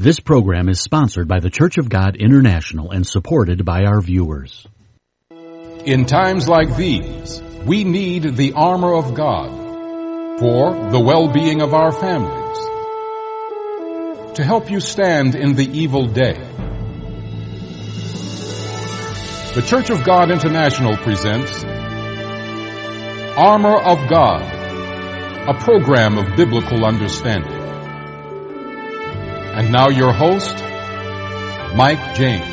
This program is sponsored by the Church of God International and supported by our viewers. In times like these, we need the armor of God for the well-being of our families, to help you stand in the evil day. The Church of God International presents Armor of God, a program of biblical understanding. And now your host, Mike James.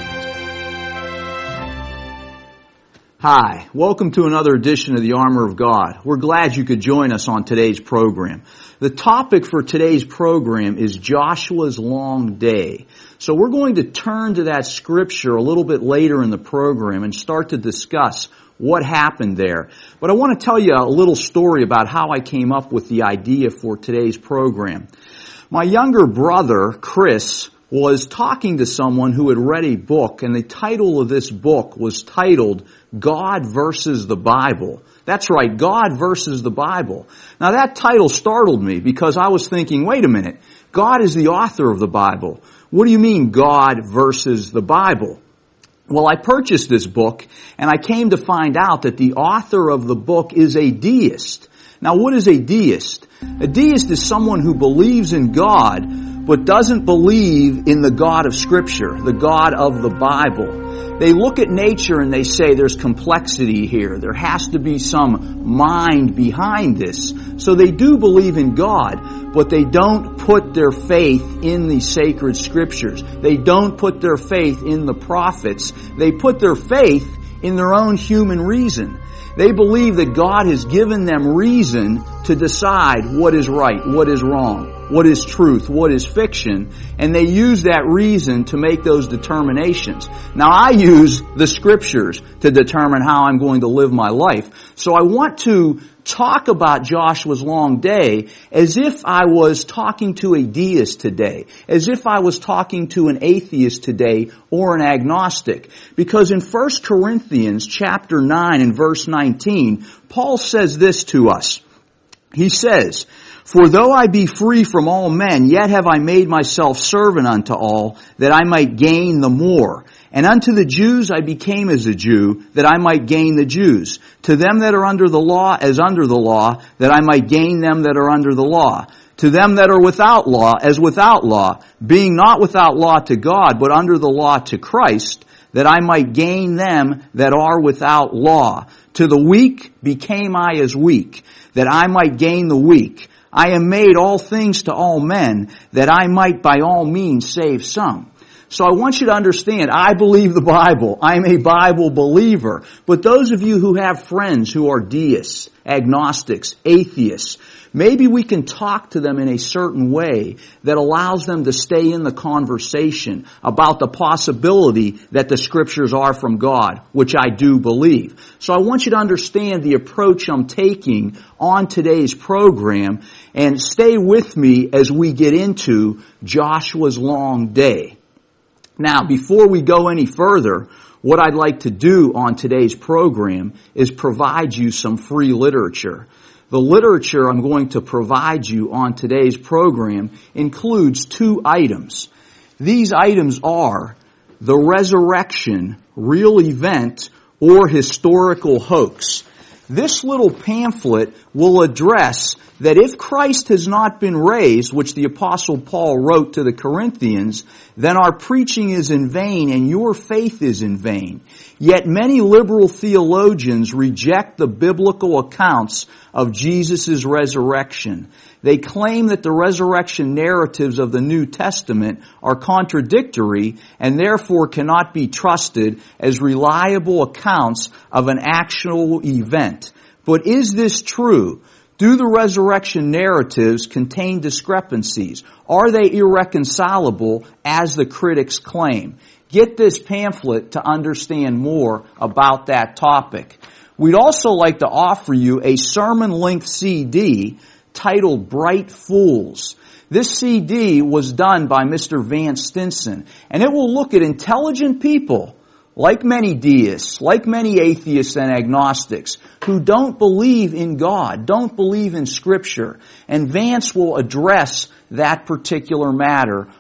Hi, welcome to another edition of the Armor of God. We're glad you could join us on today's program. The topic for today's program is Joshua's long day. So we're going to turn to that scripture a little bit later in the program and start to discuss what happened there. But I want to tell you a little story about how I came up with the idea for today's program. My younger brother, Chris, was talking to someone who had read a book, and the title of this book was titled God versus the Bible. That's right, God versus the Bible. Now that title startled me because I was thinking, wait a minute, God is the author of the Bible. What do you mean God versus the Bible? Well, I purchased this book, and I came to find out that the author of the book is a deist. Now, what is a deist? A deist is someone who believes in God, but doesn't believe in the God of Scripture, the God of the Bible. They look at nature and they say there's complexity here. There has to be some mind behind this. So they do believe in God, but they don't put their faith in the sacred Scriptures. They don't put their faith in the prophets. They put their faith in their own human reason. They believe that God has given them reason to decide what is right, what is wrong, what is truth, what is fiction, and they use that reason to make those determinations. Now, I use the Scriptures to determine how I'm going to live my life. So I want to talk about Joshua's long day as if I was talking to a deist today, as if I was talking to an atheist today or an agnostic. Because in 1 Corinthians chapter 9 and verse 19, Paul says this to us. He says, "For though I be free from all men, yet have I made myself servant unto all, that I might gain the more. And unto the Jews I became as a Jew, that I might gain the Jews. To them that are under the law as under the law, that I might gain them that are under the law. To them that are without law as without law, being not without law to God, but under the law to Christ, that I might gain them that are without law. To the weak became I as weak, that I might gain the weak. I am made all things to all men, that I might by all means save some." So I want you to understand, I believe the Bible. I'm a Bible believer. But those of you who have friends who are deists, agnostics, atheists, maybe we can talk to them in a certain way that allows them to stay in the conversation about the possibility that the Scriptures are from God, which I do believe. So I want you to understand the approach I'm taking on today's program, and stay with me as we get into Joshua's long day. Now, before we go any further, what I'd like to do on today's program is provide you some free literature. The literature I'm going to provide you on today's program includes two items. These items are the resurrection, real event, or historical hoax. This little pamphlet will address that if Christ has not been raised, which the Apostle Paul wrote to the Corinthians, then our preaching is in vain and your faith is in vain. Yet many liberal theologians reject the biblical accounts of Jesus' resurrection. They claim that the resurrection narratives of the New Testament are contradictory and therefore cannot be trusted as reliable accounts of an actual event. But is this true? Do the resurrection narratives contain discrepancies? Are they irreconcilable as the critics claim? Get this pamphlet to understand more about that topic. We'd also like to offer you a sermon-length CD titled Bright Fools. This CD was done by Mr. Vance Stinson, and it will look at intelligent people, like many deists, like many atheists and agnostics, who don't believe in God, don't believe in Scripture. And Vance will address that particular matter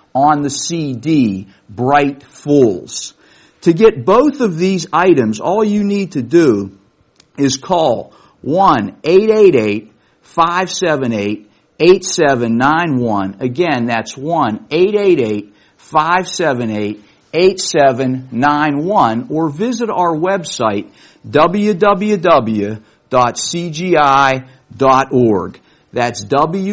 on the CD, Bright Fools. To get both of these items, all you need to do is call 1-888-578-8791. Again, that's 1-888-578-8791, or visit our website, www.cgi.org. That's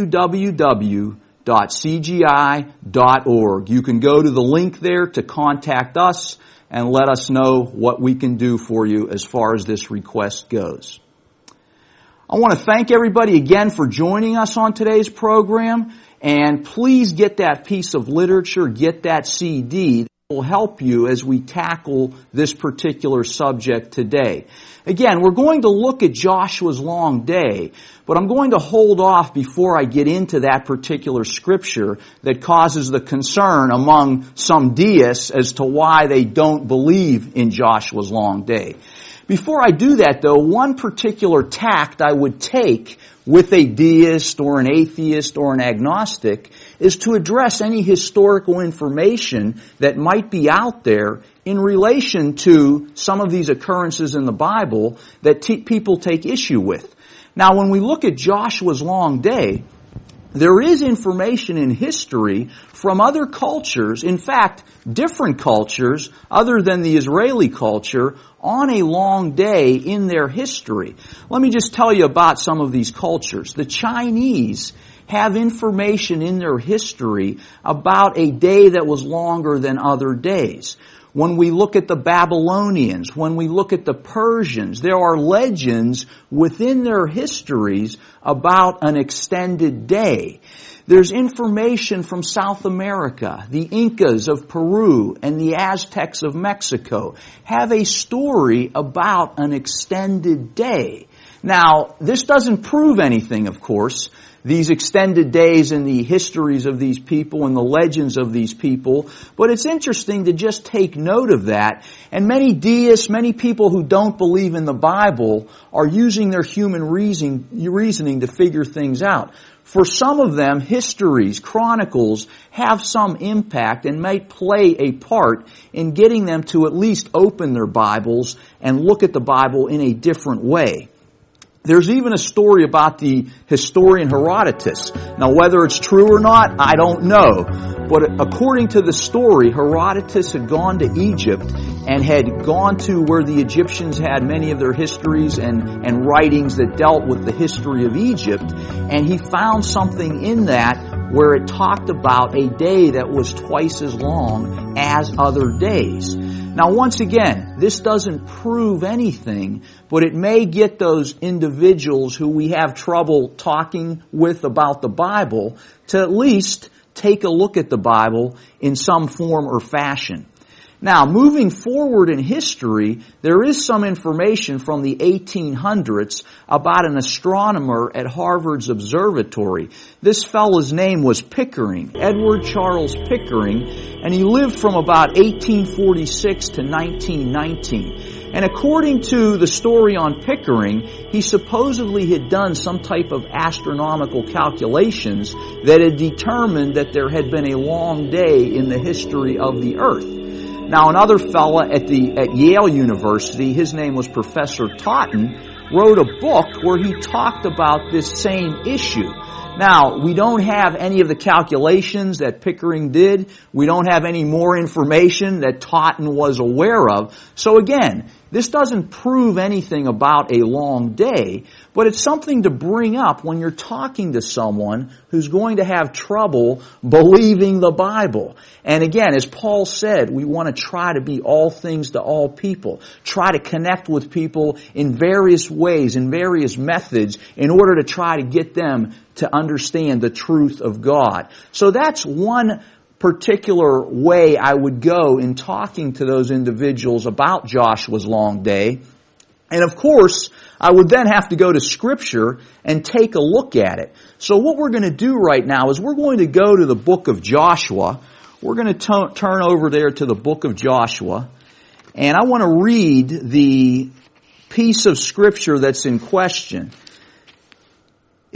www.cgi.org. You can go to the link there to contact us and let us know what we can do for you as far as this request goes. I want to thank everybody again for joining us on today's program, and please get that piece of literature, get that CD. That will help you as we tackle this particular subject today. Again, we're going to look at Joshua's long day, but I'm going to hold off before I get into that particular scripture that causes the concern among some deists as to why they don't believe in Joshua's long day. Before I do that, though, one particular tact I would take with a deist or an atheist or an agnostic is to address any historical information that might be out there in relation to some of these occurrences in the Bible that people take issue with. Now, when we look at Joshua's long day, there is information in history from other cultures, in fact, different cultures other than the Israeli culture, on a long day in their history. Let me just tell you about some of these cultures. The Chinese have information in their history about a day that was longer than other days. When we look at the Babylonians, when we look at the Persians, there are legends within their histories about an extended day. There's information from South America. The Incas of Peru and the Aztecs of Mexico have a story about an extended day. Now, this doesn't prove anything, of course. These extended days and the histories of these people and the legends of these people. But it's interesting to just take note of that. And many deists, many people who don't believe in the Bible are using their human reasoning to figure things out. For some of them, histories, chronicles have some impact and might play a part in getting them to at least open their Bibles and look at the Bible in a different way. There's even a story about the historian Herodotus. Now, whether it's true or not, I don't know. But according to the story, Herodotus had gone to Egypt and had gone to where the Egyptians had many of their histories and writings that dealt with the history of Egypt. And he found something in that where it talked about a day that was twice as long as other days. Now, once again, this doesn't prove anything, but it may get those individuals who we have trouble talking with about the Bible to at least take a look at the Bible in some form or fashion. Now, moving forward in history, there is some information from the 1800s about an astronomer at Harvard's observatory. This fellow's name was Pickering, Edward Charles Pickering, and he lived from about 1846 to 1919. And according to the story on Pickering, he supposedly had done some type of astronomical calculations that had determined that there had been a long day in the history of the earth. Now, another fella at Yale University, his name was Professor Totten, wrote a book where he talked about this same issue. Now, we don't have any of the calculations that Pickering did. We don't have any more information that Totten was aware of. So again, this doesn't prove anything about a long day, but it's something to bring up when you're talking to someone who's going to have trouble believing the Bible. And again, as Paul said, we want to try to be all things to all people. Try to connect with people in various ways, in various methods, in order to try to get them to understand the truth of God. So that's one particular way I would go in talking to those individuals about Joshua's long day. And of course, I would then have to go to Scripture and take a look at it. So what we're going to do right now is we're going to go to the book of Joshua. We're going to turn over there to the book of Joshua. And I want to read the piece of Scripture that's in question.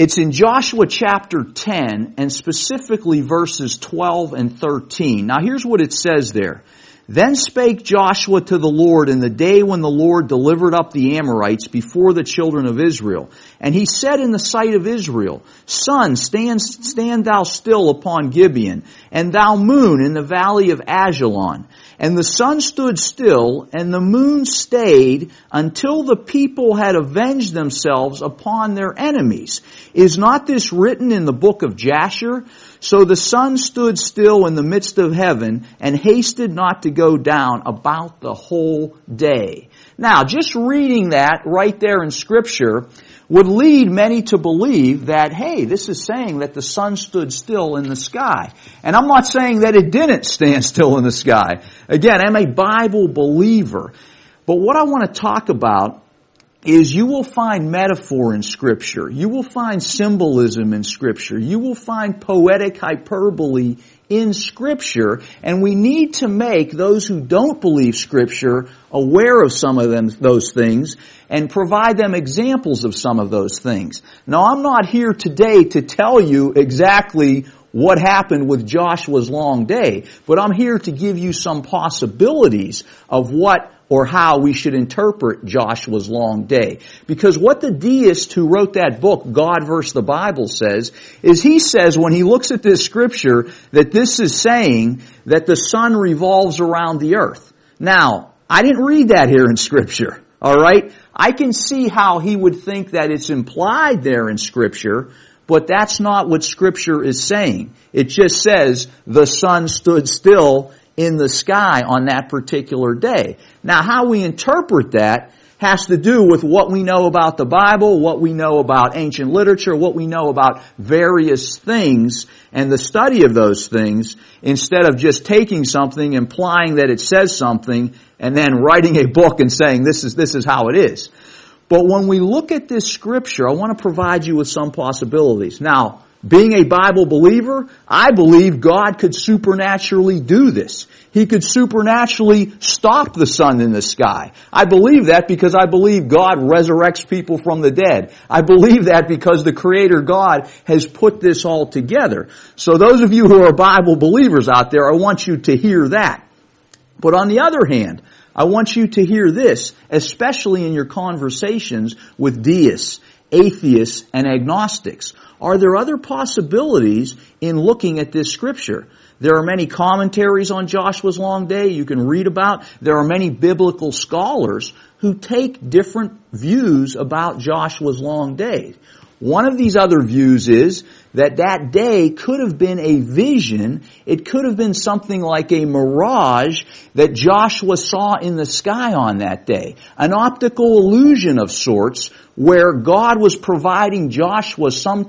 It's in Joshua chapter 10, and specifically verses 12 and 13. Now here's what it says there. Then spake Joshua to the Lord in the day when the Lord delivered up the Amorites before the children of Israel. And he said in the sight of Israel, Sun, stand thou still upon Gibeon, and thou moon in the valley of Ajalon. And the sun stood still, and the moon stayed, until the people had avenged themselves upon their enemies. Is not this written in the book of Jasher? So the sun stood still in the midst of heaven, and hasted not to go down about the whole day. Now, just reading that right there in Scripture would lead many to believe that, hey, this is saying that the sun stood still in the sky. And I'm not saying that it didn't stand still in the sky. Again, I'm a Bible believer. But what I want to talk about is you will find metaphor in Scripture. You will find symbolism in Scripture. You will find poetic hyperbole in Scripture, and we need to make those who don't believe Scripture aware of some of those things and provide them examples of some of those things. Now, I'm not here today to tell you exactly what happened with Joshua's long day, but I'm here to give you some possibilities of what or how we should interpret Joshua's long day. Because what the deist who wrote that book, God vs. the Bible, says, is he says when he looks at this scripture that this is saying that the sun revolves around the earth. Now, I didn't read that here in Scripture, alright? I can see how he would think that it's implied there in Scripture, but that's not what Scripture is saying. It just says the sun stood still in the sky on that particular day. Now, how we interpret that has to do with what we know about the Bible, what we know about ancient literature, what we know about various things, and the study of those things, instead of just taking something, implying that it says something, and then writing a book and saying this is how it is. But when we look at this scripture, I want to provide you with some possibilities. Now, being a Bible believer, I believe God could supernaturally do this. He could supernaturally stop the sun in the sky. I believe that because I believe God resurrects people from the dead. I believe that because the Creator God has put this all together. So those of you who are Bible believers out there, I want you to hear that. But on the other hand, I want you to hear this, especially in your conversations with deists, atheists, and agnostics. Are there other possibilities in looking at this scripture? There are many commentaries on Joshua's long day you can read about. There are many biblical scholars who take different views about Joshua's long day. One of these other views is that that day could have been a vision. It could have been something like a mirage that Joshua saw in the sky on that day. An optical illusion of sorts where God was providing Joshua some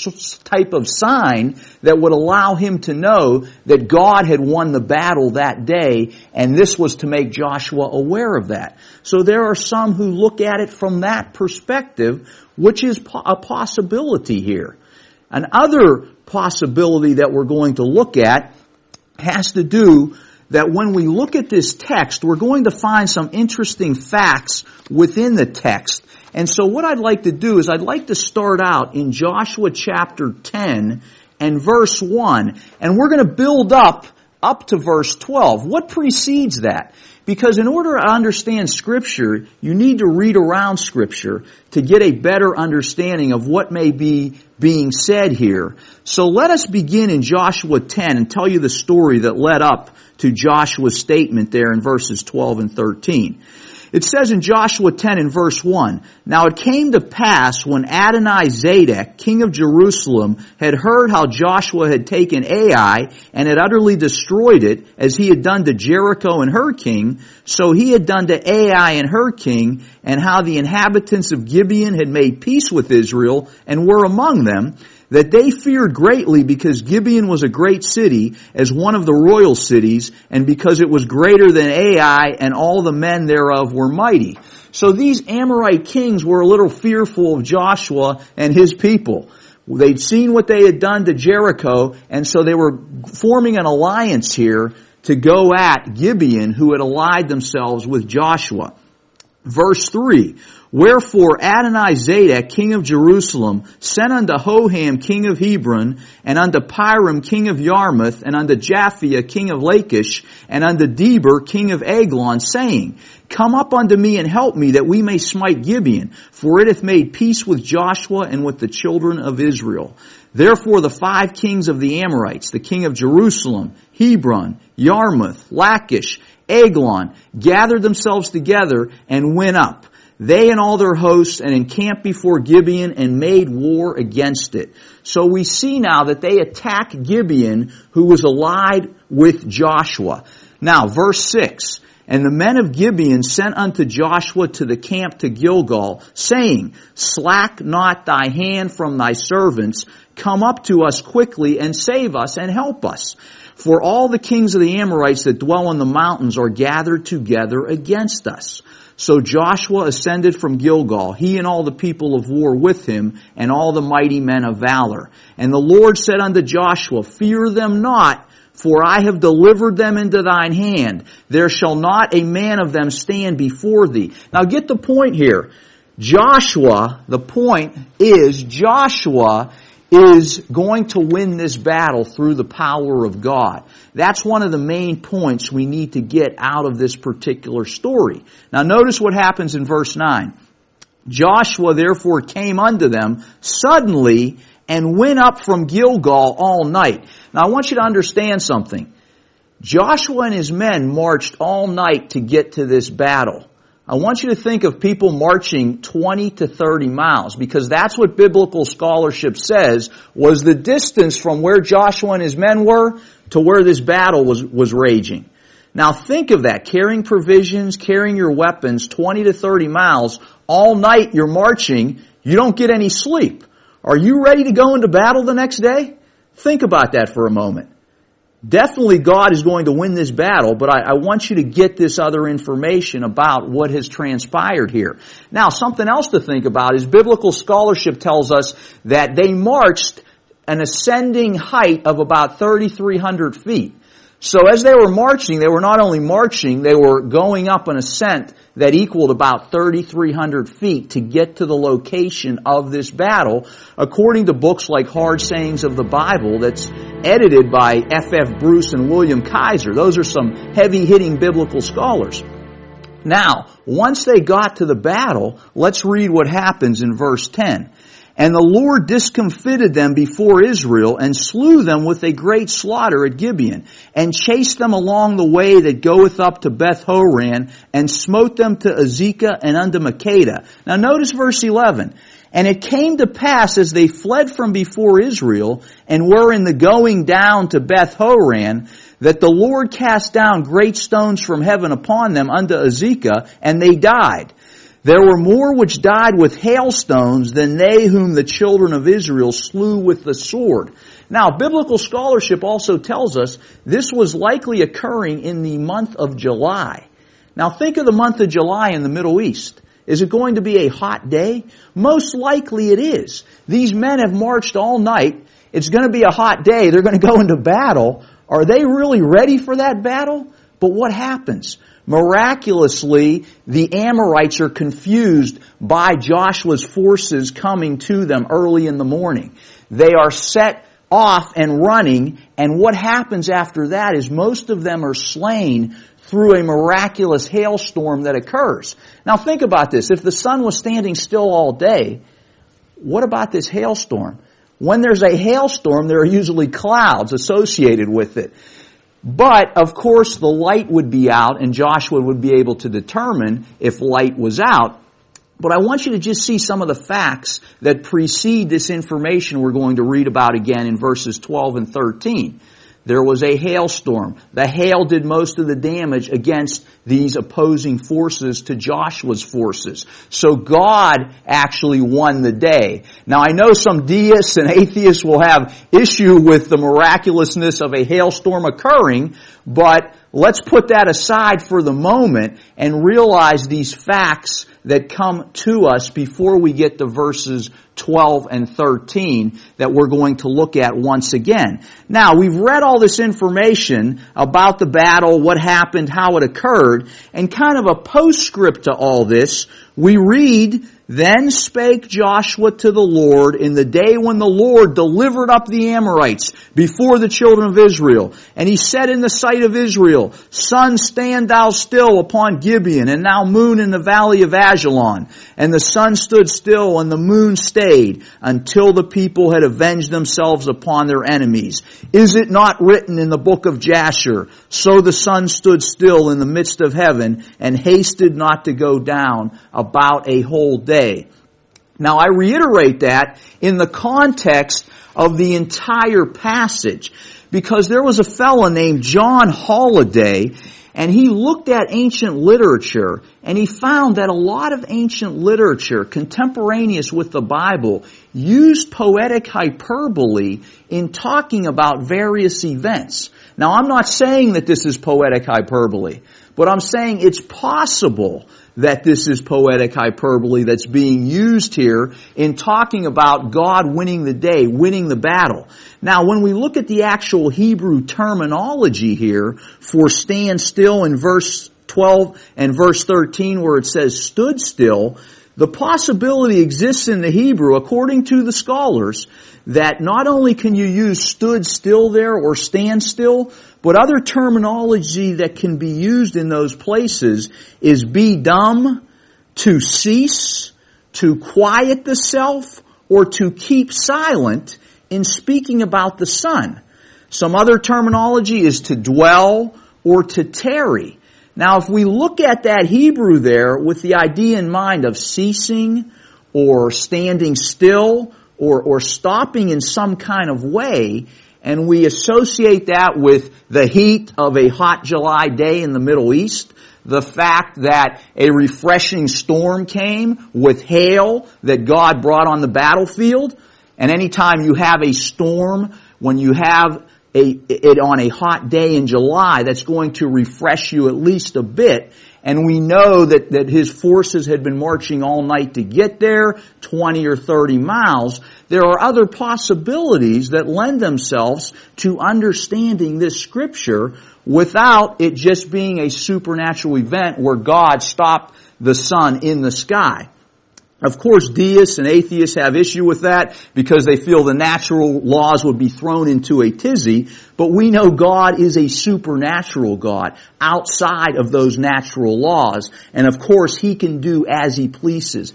type of sign that would allow him to know that God had won the battle that day, and this was to make Joshua aware of that. So there are some who look at it from that perspective, which is a possibility here. Another possibility that we're going to look at has to do that when we look at this text, we're going to find some interesting facts within the text. And so what I'd like to do is I'd like to start out in Joshua chapter 10 and verse 1. And we're going to build up to verse 12. What precedes that? Because in order to understand Scripture, you need to read around Scripture to get a better understanding of what may be being said here. So let us begin in Joshua 10 and tell you the story that led up to Joshua's statement there in verses 12 and 13. It says in Joshua 10 in verse 1, Now it came to pass when Adonizedek, king of Jerusalem, had heard how Joshua had taken Ai and had utterly destroyed it, as he had done to Jericho and her king, so he had done to Ai and her king, and how the inhabitants of Gibeon had made peace with Israel and were among them, that they feared greatly because Gibeon was a great city, as one of the royal cities, and because it was greater than Ai, and all the men thereof were mighty. So these Amorite kings were a little fearful of Joshua and his people. They'd seen what they had done to Jericho, and so they were forming an alliance here to go at Gibeon, who had allied themselves with Joshua. Verse 3, Wherefore Adonizedek, king of Jerusalem, sent unto Hoham, king of Hebron, and unto Piram, king of Yarmouth, and unto Japhia, king of Lachish, and unto Deber, king of Eglon, saying, Come up unto me and help me, that we may smite Gibeon, for it hath made peace with Joshua and with the children of Israel. Therefore the 5 kings of the Amorites, the king of Jerusalem, Hebron, Yarmouth, Lachish, Eglon, gathered themselves together and went up, they and all their hosts, and encamped before Gibeon and made war against it. So we see now that they attack Gibeon, who was allied with Joshua. Now, verse 6. And the men of Gibeon sent unto Joshua to the camp to Gilgal, saying, Slack not thy hand from thy servants, come up to us quickly and save us and help us. For all the kings of the Amorites that dwell in the mountains are gathered together against us. So Joshua ascended from Gilgal, he and all the people of war with him, and all the mighty men of valor. And the Lord said unto Joshua, Fear them not, for I have delivered them into thine hand. There shall not a man of them stand before thee. Now get the point here. The point is Joshua is going to win this battle through the power of God. That's one of the main points we need to get out of this particular story. Now notice what happens in verse 9. Joshua therefore came unto them suddenly and went up from Gilgal all night. Now I want you to understand something. Joshua and his men marched all night to get to this battle. I want you to think of people marching 20 to 30 miles, because that's what biblical scholarship says was the distance from where Joshua and his men were to where this battle was raging. Now think of that, carrying provisions, carrying your weapons, 20 to 30 miles, all night you're marching, you don't get any sleep. Are you ready to go into battle the next day? Think about that for a moment. Definitely God is going to win this battle, but I want you to get this other information about what has transpired here. Now, something else to think about is biblical scholarship tells us that they marched an ascending height of about 3,300 feet. So as they were marching, they were not only marching, they were going up an ascent that equaled about 3,300 feet to get to the location of this battle, according to books like Hard Sayings of the Bible that's edited by F.F. Bruce and William Kaiser. Those are some heavy-hitting biblical scholars. Now, once they got to the battle, let's read what happens in verse 10. And the Lord discomfited them before Israel, and slew them with a great slaughter at Gibeon, and chased them along the way that goeth up to Beth Horon, and smote them to Azekah and unto Makkedah. Now notice verse 11. And it came to pass as they fled from before Israel, and were in the going down to Beth Horon, that the Lord cast down great stones from heaven upon them unto Azekah, and they died. There were more which died with hailstones than they whom the children of Israel slew with the sword. Now, biblical scholarship also tells us this was likely occurring in the month of July. Now, think of the month of July in the Middle East. Is it going to be a hot day? Most likely it is. These men have marched all night. It's going to be a hot day. They're going to go into battle. Are they really ready for that battle? But what happens? Miraculously, the Amorites are confused by Joshua's forces coming to them early in the morning. They are set off and running, and what happens after that is most of them are slain through a miraculous hailstorm that occurs. Now think about this. If the sun was standing still all day, what about this hailstorm? When there's a hailstorm, there are usually clouds associated with it. But, of course, the light would be out, and Joshua would be able to determine if light was out. But I want you to just see some of the facts that precede this information we're going to read about again in verses 12 and 13. There was a hailstorm. The hail did most of the damage against these opposing forces to Joshua's forces. So God actually won the day. Now I know some deists and atheists will have issue with the miraculousness of a hailstorm occurring, but let's put that aside for the moment and realize these facts that come to us before we get to verses 12 and 13 that we're going to look at once again. Now, we've read all this information about the battle, what happened, how it occurred, and kind of a postscript to all this, we read, "Then spake Joshua to the Lord in the day when the Lord delivered up the Amorites before the children of Israel. And he said in the sight of Israel, Sun, stand thou still upon Gibeon, and thou moon in the valley of Ajalon. And the sun stood still, and the moon stayed, until the people had avenged themselves upon their enemies. Is it not written in the book of Jasher, so the sun stood still in the midst of heaven, and hasted not to go down about a whole day?" Now, I reiterate that in the context of the entire passage, because there was a fellow named John Holliday, and he looked at ancient literature, and he found that a lot of ancient literature, contemporaneous with the Bible, used poetic hyperbole in talking about various events. Now, I'm not saying that this is poetic hyperbole, but I'm saying it's possible that this is poetic hyperbole that's being used here in talking about God winning the day, winning the battle. Now, when we look at the actual Hebrew terminology here for stand still in verse 12 and verse 13 where it says stood still, the possibility exists in the Hebrew, according to the scholars, that not only can you use stood still there or stand still, but other terminology that can be used in those places is be dumb, to cease, to quiet the self, or to keep silent in speaking about the sun. Some other terminology is to dwell or to tarry. Now, if we look at that Hebrew there with the idea in mind of ceasing or standing still or stopping in some kind of way, and we associate that with the heat of a hot July day in the Middle East, the fact that a refreshing storm came with hail that God brought on the battlefield, and anytime you have a storm, when you have it on a hot day in July, that's going to refresh you at least a bit. And we know that his forces had been marching all night to get there, 20 or 30 miles. There are other possibilities that lend themselves to understanding this scripture without it just being a supernatural event where God stopped the sun in the sky. Of course, deists and atheists have issue with that because they feel the natural laws would be thrown into a tizzy. But we know God is a supernatural God outside of those natural laws. And of course, He can do as He pleases.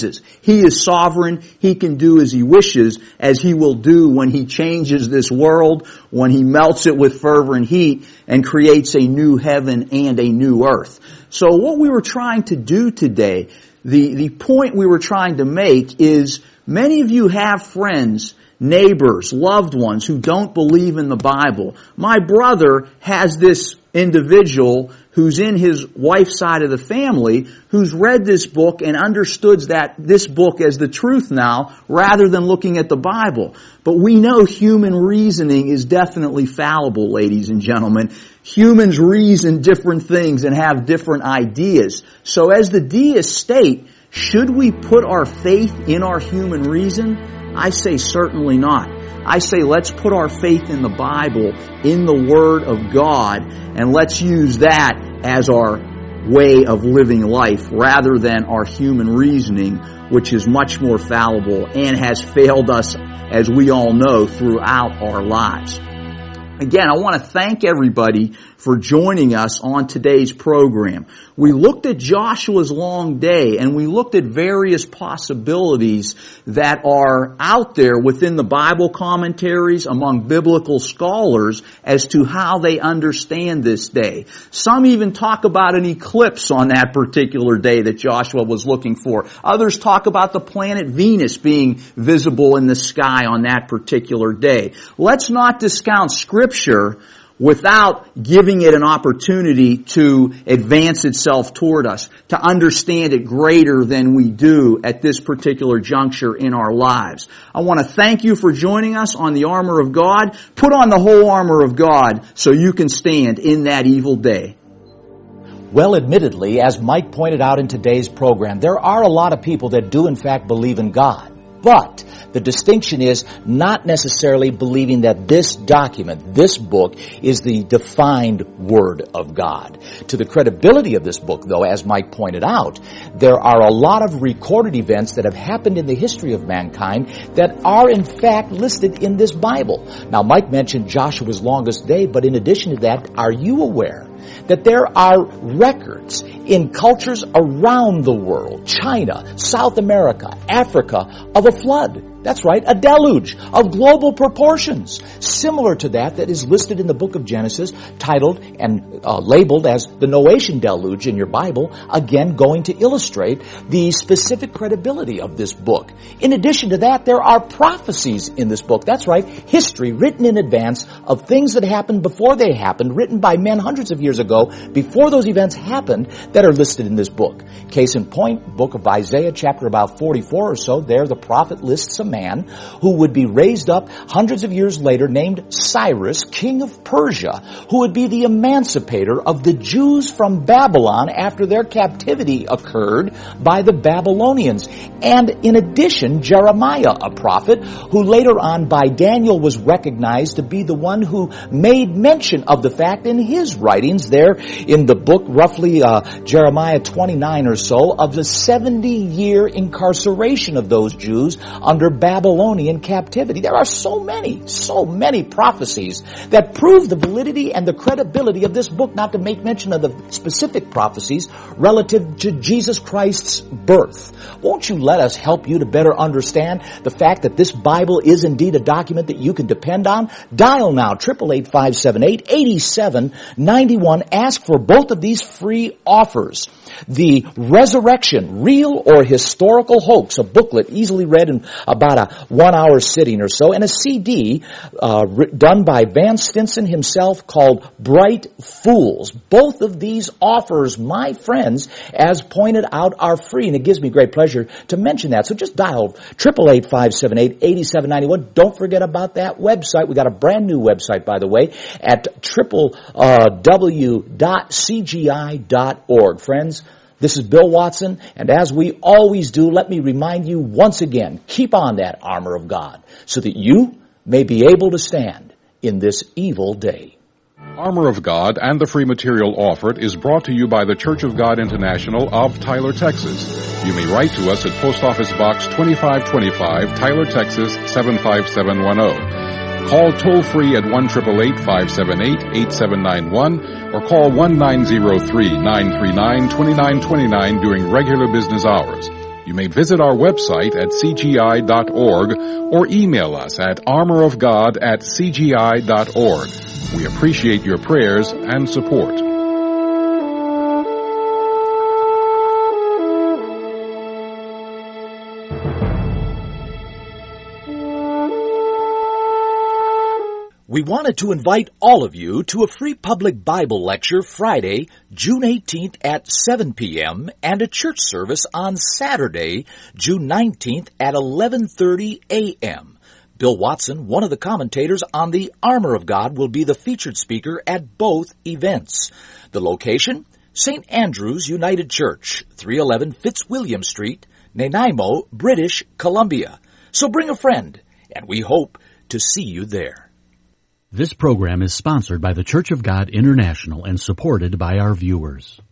He is sovereign. He can do as He wishes, as He will do when He changes this world, when He melts it with fervent heat and creates a new heaven and a new earth. So what we were trying to do today, the point we were trying to make is many of you have friends, neighbors, loved ones who don't believe in the Bible. My brother has this individual who's in his wife's side of the family who's read this book and understood that this book as the truth now rather than looking at the Bible. But we know human reasoning is definitely fallible, ladies and gentlemen. Humans reason different things and have different ideas. So as the deists state, should we put our faith in our human reason? I say certainly not. I say let's put our faith in the Bible, in the Word of God, and let's use that as our way of living life rather than our human reasoning, which is much more fallible and has failed us, as we all know, throughout our lives. Again, I want to thank everybody for joining us on today's program. We looked at Joshua's long day and we looked at various possibilities that are out there within the Bible commentaries among biblical scholars as to how they understand this day. Some even talk about an eclipse on that particular day that Joshua was looking for. Others talk about the planet Venus being visible in the sky on that particular day. Let's not discount Scripture without giving it an opportunity to advance itself toward us, to understand it greater than we do at this particular juncture in our lives. I want to thank you for joining us on the armor of God. Put on the whole armor of God so you can stand in that evil day. Well, admittedly, as Mike pointed out in today's program, there are a lot of people that do in fact believe in God. But the distinction is not necessarily believing that this document, this book, is the defined Word of God. To the credibility of this book, though, as Mike pointed out, there are a lot of recorded events that have happened in the history of mankind that are in fact listed in this Bible. Now, Mike mentioned Joshua's longest day, but in addition to that, are you aware that there are records in cultures around the world, China, South America, Africa, of a flood? That's right, a deluge of global proportions, similar to that is listed in the book of Genesis, titled and labeled as the Noachian deluge in your Bible, again going to illustrate the specific credibility of this book. In addition to that, there are prophecies in this book. That's right, history written in advance of things that happened before they happened, written by men hundreds of years ago, before those events happened, that are listed in this book. Case in point, book of Isaiah, chapter about 44 or so, there the prophet lists a man who would be raised up hundreds of years later named Cyrus, king of Persia, who would be the emancipator of the Jews from Babylon after their captivity occurred by the Babylonians. And in addition, Jeremiah, a prophet, who later on by Daniel was recognized to be the one who made mention of the fact in his writings there in the book, roughly Jeremiah 29 or so, of the 70-year incarceration of those Jews under Babylonian captivity. There are so many prophecies that prove the validity and the credibility of this book, not to make mention of the specific prophecies relative to Jesus Christ's birth. Won't you let us help you to better understand the fact that this Bible is indeed a document that you can depend on? Dial now, 888-578-8791. Ask for both of these free offers. The Resurrection, Real or Historical Hoax, a booklet easily read in about a 1-hour sitting or so, and a CD done by Van Stinson himself called Bright Fools. Both of these offers, my friends, as pointed out, are free, and it gives me great pleasure to mention that. So just dial 888-578-8791. Don't forget about that website. We got a brand new website, by the way, at www.cgi.org. Friends, this is Bill Watson, and as we always do, let me remind you once again, keep on that armor of God so that you may be able to stand in this evil day. Armor of God and the free material offered is brought to you by the Church of God International of Tyler, Texas. You may write to us at Post Office Box 2525, Tyler, Texas 75710. Call toll-free at 1-888-578-8791 or call 1-903-939-2929 during regular business hours. You may visit our website at cgi.org or email us at armorofgod@cgi.org. We appreciate your prayers and support. We wanted to invite all of you to a free public Bible lecture Friday, June 18th at 7 p.m. and a church service on Saturday, June 19th at 11:30 a.m. Bill Watson, one of the commentators on the Armor of God, will be the featured speaker at both events. The location? St. Andrew's United Church, 311 Fitzwilliam Street, Nanaimo, British Columbia. So bring a friend, and we hope to see you there. This program is sponsored by the Church of God International and supported by our viewers.